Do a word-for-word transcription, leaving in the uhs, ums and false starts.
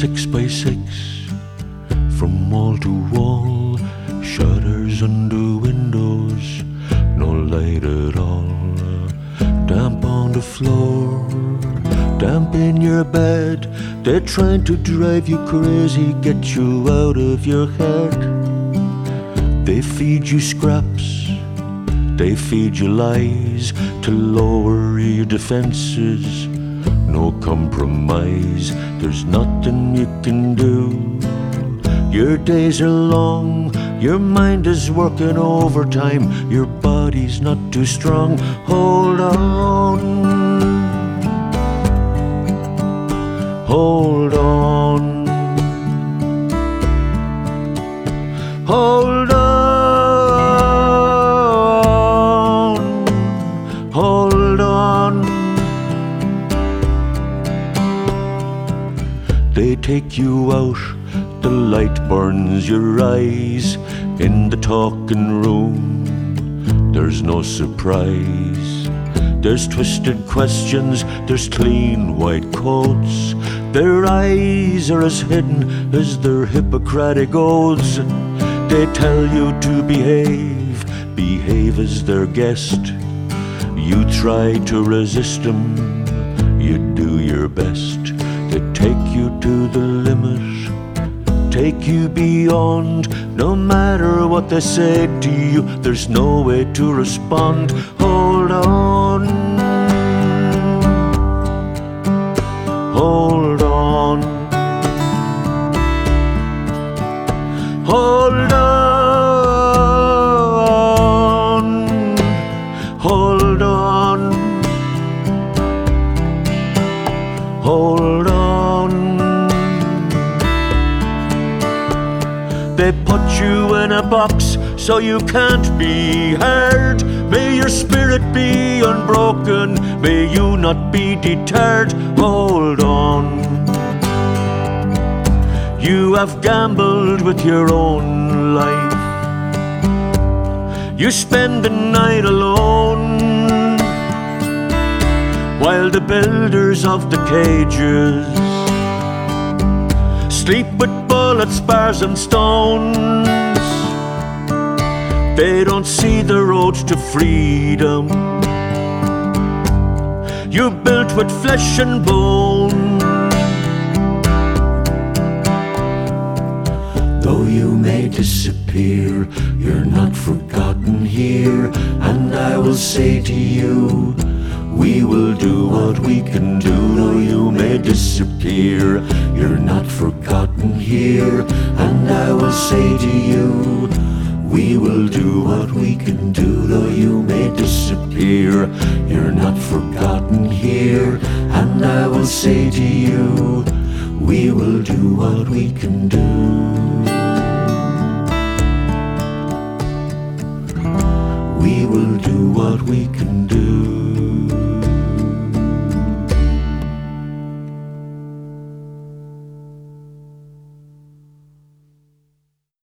six by six, from wall to wall, shutters under windows, no light at all. Damp on the floor, damp in your bed. They're trying to drive you crazy, get you out of your head. They feed you scraps, they feed you lies to lower your defenses. No compromise, there's nothing you can do. Your days are long, your mind is working overtime, your body's not too strong. Hold on, hold on, hold on, hold on. They take you out, the light burns your eyes. In the talking room, there's no surprise. There's twisted questions, there's clean white coats. Their eyes are as hidden as their Hippocratic oaths. They tell you to behave, behave as their guest. You try to resist them, you do your best. They take you to the limit, take you beyond. No matter what they say to you, there's no way to respond. Hold on, hold on, hold on, hold on, hold on. They put you in a box so you can't be heard. May your spirit be unbroken, may you not be deterred. Hold on. You have gambled with your own life. You spend the night alone, while the builders of the cages sleep with bullets, bars and stones. They don't see the road to freedom you built with flesh and bone. Though you may disappear, you're not forgotten here. And I will say to you, we will do what we can do. Though you may disappear, you're not forgotten here. And I will say to you, we will do what we can do. Though you may disappear, you're not forgotten here. And I will say to you, we will do what we can do. We will do what we can do.